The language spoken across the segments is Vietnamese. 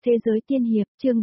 Thế giới tiên hiệp, chương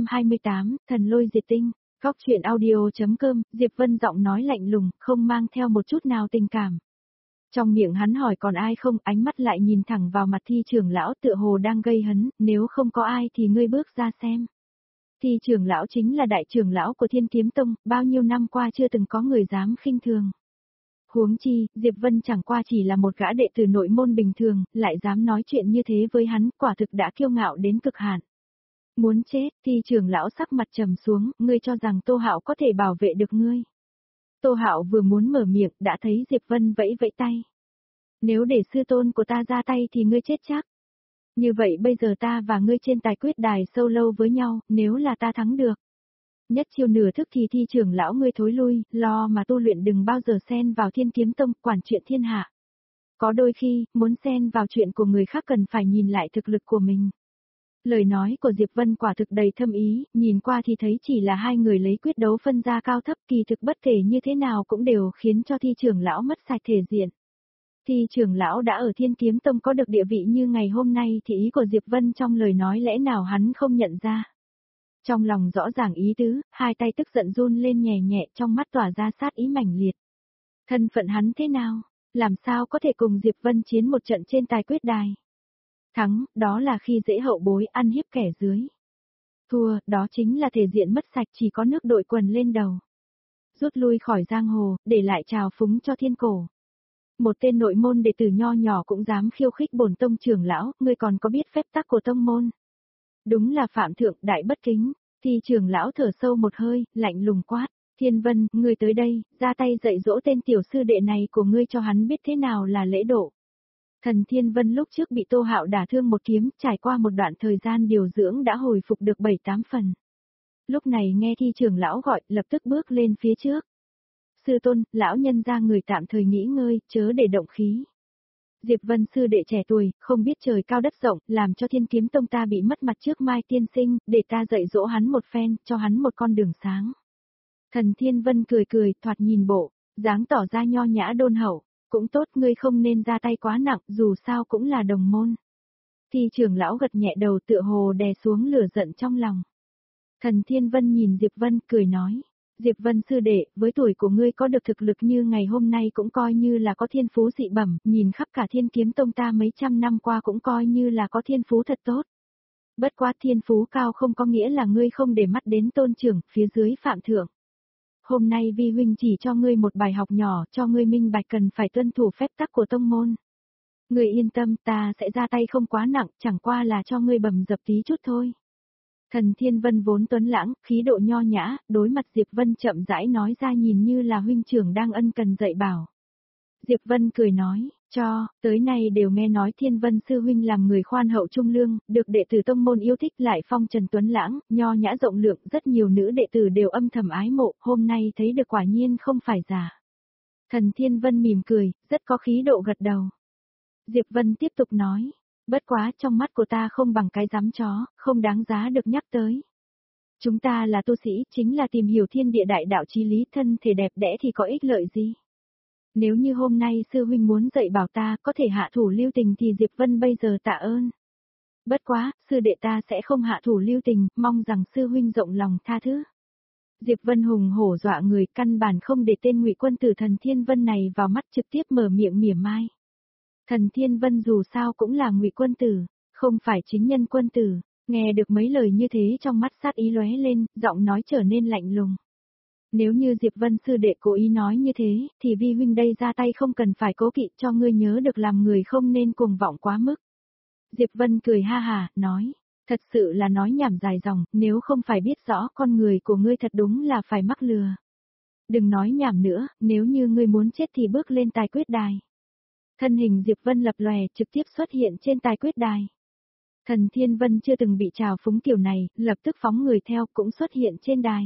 328, thần lôi diệt tinh. Góc truyện audio.com, Diệp Vân giọng nói lạnh lùng, không mang theo một chút nào tình cảm. Trong miệng hắn hỏi còn ai không, ánh mắt lại nhìn thẳng vào mặt Thi trưởng lão tựa hồ đang gây hấn, nếu không có ai thì ngươi bước ra xem. Thi trưởng lão chính là đại trưởng lão của Thiên Kiếm Tông, bao nhiêu năm qua chưa từng có người dám khinh thường. Huống chi, Diệp Vân chẳng qua chỉ là một gã đệ tử nội môn bình thường, lại dám nói chuyện như thế với hắn, quả thực đã kiêu ngạo đến cực hạn. Muốn chết, Thi trưởng lão sắc mặt trầm xuống, ngươi cho rằng Tô Hạo có thể bảo vệ được ngươi. Tô Hạo vừa muốn mở miệng, đã thấy Diệp Vân vẫy vẫy tay. Nếu để sư tôn của ta ra tay thì ngươi chết chắc. Như vậy bây giờ ta và ngươi trên tài quyết đài sâu lâu với nhau, nếu là ta thắng được. Nhất chiêu nửa thức thì Thi trưởng lão ngươi thối lui, lo mà tu luyện đừng bao giờ xen vào Thiên Kiếm Tông, quản chuyện thiên hạ. Có đôi khi, muốn xen vào chuyện của người khác cần phải nhìn lại thực lực của mình. Lời nói của Diệp Vân quả thực đầy thâm ý, nhìn qua thì thấy chỉ là hai người lấy quyết đấu phân ra cao thấp, kỳ thực bất kể như thế nào cũng đều khiến cho Thi trưởng lão mất sạch thể diện. Thi trưởng lão đã ở Thiên Kiếm Tông có được địa vị như ngày hôm nay thì ý của Diệp Vân trong lời nói lẽ nào hắn không nhận ra. Trong lòng rõ ràng ý tứ, hai tay tức giận run lên nhẹ nhẹ, trong mắt tỏa ra sát ý mãnh liệt. Thân phận hắn thế nào? Làm sao có thể cùng Diệp Vân chiến một trận trên tài quyết đài? Thắng, đó là khi dễ hậu bối ăn hiếp kẻ dưới. Thua, đó chính là thể diện mất sạch, chỉ có nước đội quần lên đầu. Rút lui khỏi giang hồ, để lại trào phúng cho thiên cổ. Một tên nội môn đệ tử nho nhỏ cũng dám khiêu khích bổn tông trưởng lão, ngươi còn có biết phép tắc của tông môn? Đúng là phạm thượng đại bất kính. Thì trưởng lão thở sâu một hơi, lạnh lùng quát. Thiên Vân, ngươi tới đây, ra tay dạy dỗ tên tiểu sư đệ này của ngươi cho hắn biết thế nào là lễ độ. Thần Thiên Vân lúc trước bị Tô Hạo đả thương một kiếm, trải qua một đoạn thời gian điều dưỡng đã hồi phục được 7-8 phần. Lúc này nghe Thi trưởng lão gọi, lập tức bước lên phía trước. Sư tôn, lão nhân ra người tạm thời nghỉ ngơi, chớ để động khí. Diệp Vân sư đệ trẻ tuổi, không biết trời cao đất rộng, làm cho Thiên Kiếm Tông ta bị mất mặt trước Mai tiên sinh, để ta dạy dỗ hắn một phen, cho hắn một con đường sáng. Thần Thiên Vân cười cười, thoạt nhìn bộ, dáng tỏ ra nho nhã đôn hậu, cũng tốt, ngươi không nên ra tay quá nặng, dù sao cũng là đồng môn. Thi trưởng lão gật nhẹ đầu tựa hồ đè xuống lửa giận trong lòng. Thần Thiên Vân nhìn Diệp Vân, cười nói. Diệp Vân sư đệ, với tuổi của ngươi có được thực lực như ngày hôm nay cũng coi như là có thiên phú dị bẩm, nhìn khắp cả Thiên Kiếm Tông ta mấy trăm năm qua cũng coi như là có thiên phú thật tốt. Bất quá thiên phú cao không có nghĩa là ngươi không để mắt đến tôn trưởng, phía dưới phạm thượng. Hôm nay vi huynh chỉ cho ngươi một bài học nhỏ, cho ngươi minh bạch cần phải tuân thủ phép tắc của tông môn. Ngươi yên tâm, ta sẽ ra tay không quá nặng, chẳng qua là cho ngươi bầm dập tí chút thôi. Thần Thiên Vân vốn tuấn lãng, khí độ nho nhã, đối mặt Diệp Vân chậm rãi nói ra nhìn như là huynh trưởng đang ân cần dạy bảo. Diệp Vân cười nói, tới nay đều nghe nói Thiên Vân sư huynh làm người khoan hậu trung lương, được đệ tử tông môn yêu thích lại phong trần tuấn lãng, nho nhã rộng lượng, rất nhiều nữ đệ tử đều âm thầm ái mộ, hôm nay thấy được quả nhiên không phải giả. Thần Thiên Vân mỉm cười, rất có khí độ gật đầu. Diệp Vân tiếp tục nói, bất quá trong mắt của ta không bằng cái giám chó, không đáng giá được nhắc tới. Chúng ta là tu sĩ, chính là tìm hiểu thiên địa đại đạo chí lý, thân thể đẹp đẽ thì có ích lợi gì? Nếu như hôm nay sư huynh muốn dạy bảo ta có thể hạ thủ lưu tình thì Diệp Vân bây giờ tạ ơn. Bất quá, sư đệ ta sẽ không hạ thủ lưu tình, mong rằng sư huynh rộng lòng tha thứ. Diệp Vân hùng hổ dọa người, căn bản không để tên Ngụy quân tử Thần Thiên Vân này vào mắt, trực tiếp mở miệng mỉa mai. Thần Thiên Vân dù sao cũng là Ngụy quân tử, không phải chính nhân quân tử, nghe được mấy lời như thế trong mắt sát ý lóe lên, giọng nói trở nên lạnh lùng. Nếu như Diệp Vân sư đệ cố ý nói như thế, thì vi huynh đây ra tay không cần phải cố kỵ, cho ngươi nhớ được làm người không nên cuồng vọng quá mức. Diệp Vân cười ha hà, nói, thật sự là nói nhảm dài dòng, nếu không phải biết rõ con người của ngươi thật đúng là phải mắc lừa. Đừng nói nhảm nữa, nếu như ngươi muốn chết thì bước lên tài quyết đài. Thân hình Diệp Vân lập lòe trực tiếp xuất hiện trên tài quyết đài. Thần Thiên Vân chưa từng bị trào phúng kiểu này, lập tức phóng người theo cũng xuất hiện trên đài.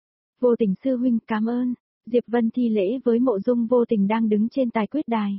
Vô Tình sư huynh cảm ơn, Diệp Vân thi lễ với Mộ Dung Vô Tình đang đứng trên tài quyết đài.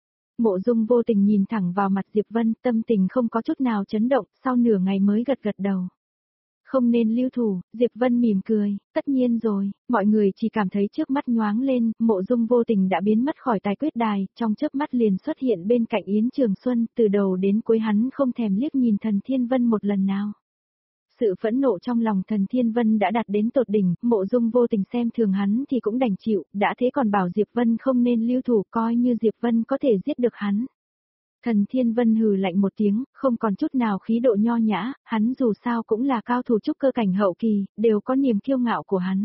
Mộ Dung Vô Tình nhìn thẳng vào mặt Diệp Vân, tâm tình không có chút nào chấn động, sau nửa ngày mới gật gật đầu. Không nên lưu thủ, Diệp Vân mỉm cười, tất nhiên rồi, mọi người chỉ cảm thấy trước mắt nhoáng lên, Mộ Dung Vô Tình đã biến mất khỏi tài quyết đài, trong chớp mắt liền xuất hiện bên cạnh Yến Trường Xuân, từ đầu đến cuối hắn không thèm liếc nhìn Thần Thiên Vân một lần nào. Sự phẫn nộ trong lòng Thần Thiên Vân đã đạt đến tột đỉnh, Mộ Dung vô tình xem thường hắn thì cũng đành chịu, đã thế còn bảo Diệp Vân không nên lưu thủ, coi như Diệp Vân có thể giết được hắn. Thần Thiên Vân hừ lạnh một tiếng, không còn chút nào khí độ nho nhã, hắn dù sao cũng là cao thủ trúc cơ cảnh hậu kỳ, đều có niềm kiêu ngạo của hắn.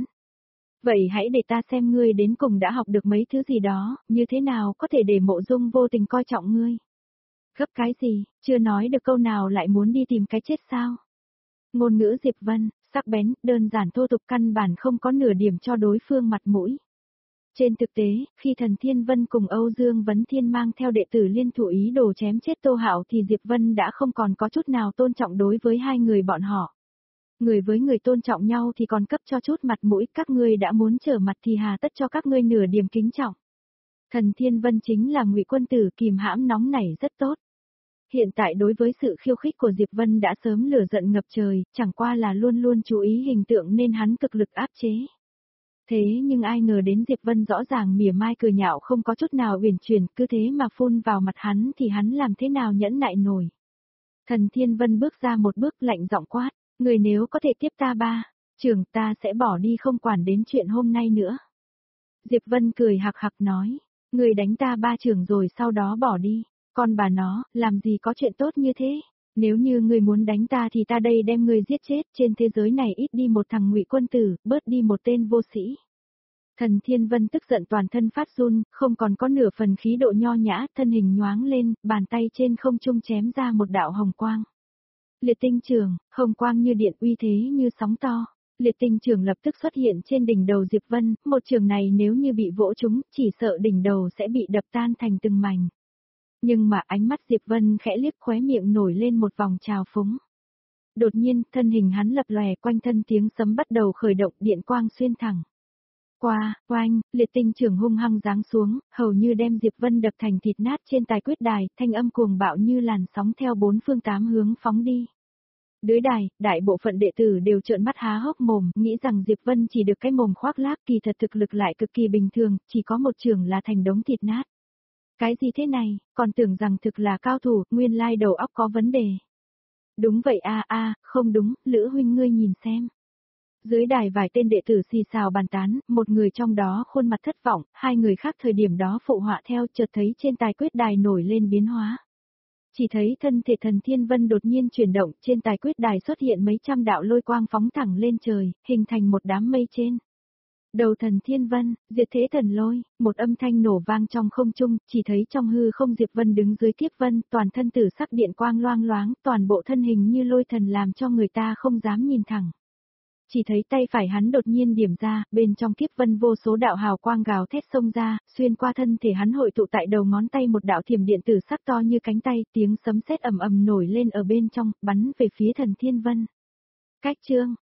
Vậy hãy để ta xem ngươi đến cùng đã học được mấy thứ gì đó, như thế nào có thể để Mộ Dung vô tình coi trọng ngươi. Gấp cái gì, chưa nói được câu nào lại muốn đi tìm cái chết sao? Ngôn ngữ Diệp Vân, sắc bén, đơn giản thô tục căn bản không có nửa điểm cho đối phương mặt mũi. Trên thực tế, khi Thần Thiên Vân cùng Âu Dương Vấn Thiên mang theo đệ tử liên thủ ý đồ chém chết Tô Hạo thì Diệp Vân đã không còn có chút nào tôn trọng đối với hai người bọn họ. Người với người tôn trọng nhau thì còn cấp cho chút mặt mũi, các ngươi đã muốn trở mặt thì hà tất cho các ngươi nửa điểm kính trọng. Thần Thiên Vân chính là Ngụy Quân Tử kìm hãm nóng nảy rất tốt. Hiện tại đối với sự khiêu khích của Diệp Vân đã sớm lửa giận ngập trời, chẳng qua là luôn luôn chú ý hình tượng nên hắn cực lực áp chế. Thế nhưng ai ngờ đến Diệp Vân rõ ràng mỉa mai cười nhạo không có chút nào uyển chuyển, cứ thế mà phun vào mặt hắn thì hắn làm thế nào nhẫn nại nổi. Thần Thiên Vân bước ra một bước lạnh giọng quát, người nếu có thể tiếp ta ba, trưởng ta sẽ bỏ đi không quản đến chuyện hôm nay nữa. Diệp Vân cười hạc hạc nói, người đánh ta ba trưởng rồi sau đó bỏ đi, con bà nó, làm gì có chuyện tốt như thế. Nếu như ngươi muốn đánh ta thì ta đây đem ngươi giết chết, trên thế giới này ít đi một thằng Ngụy Quân Tử, bớt đi một tên vô sĩ. Thần Thiên Vân tức giận toàn thân phát run, không còn có nửa phần khí độ nho nhã, thân hình nhoáng lên, bàn tay trên không trung chém ra một đạo hồng quang. Liệt tinh trường, hồng quang như điện uy thế như sóng to. Liệt tinh trường lập tức xuất hiện trên đỉnh đầu Diệp Vân, một trường này nếu như bị vỗ trúng, chỉ sợ đỉnh đầu sẽ bị đập tan thành từng mảnh. Nhưng mà ánh mắt Diệp Vân khẽ liếc khóe miệng nổi lên một vòng trào phúng. Đột nhiên, thân hình hắn lập lòe quanh thân tiếng sấm bắt đầu khởi động điện quang xuyên thẳng. Qua, oanh, liệt tinh trường hung hăng giáng xuống, hầu như đem Diệp Vân đập thành thịt nát trên tài quyết đài, thanh âm cuồng bạo như làn sóng theo bốn phương tám hướng phóng đi. Dưới đài, đại bộ phận đệ tử đều trợn mắt há hốc mồm, nghĩ rằng Diệp Vân chỉ được cái mồm khoác lác, kỳ thật thực lực lại cực kỳ bình thường, chỉ có một trường là thành đống thịt nát. Cái gì thế này, còn tưởng rằng thực là cao thủ, nguyên lai đầu óc có vấn đề. Đúng vậy không đúng, Lữ huynh ngươi nhìn xem. Dưới đài vài tên đệ tử xì xào bàn tán, một người trong đó khuôn mặt thất vọng, hai người khác thời điểm đó phụ họa theo chợt thấy trên tài quyết đài nổi lên biến hóa. Chỉ thấy thân thể Thần Thiên Vân đột nhiên chuyển động, trên tài quyết đài xuất hiện mấy trăm đạo lôi quang phóng thẳng lên trời, hình thành một đám mây trên. Đầu Thần Thiên Vân, diệt thế thần lôi, một âm thanh nổ vang trong không trung, chỉ thấy trong hư không Diệp Vân đứng dưới kiếp vân, toàn thân tử sắc điện quang loang loáng, toàn bộ thân hình như lôi thần làm cho người ta không dám nhìn thẳng. Chỉ thấy tay phải hắn đột nhiên điểm ra, bên trong kiếp vân vô số đạo hào quang gào thét xông ra, xuyên qua thân thể hắn hội tụ tại đầu ngón tay một đạo thiểm điện tử sắc to như cánh tay, tiếng sấm sét ầm ầm nổi lên ở bên trong, bắn về phía Thần Thiên Vân. Cách chương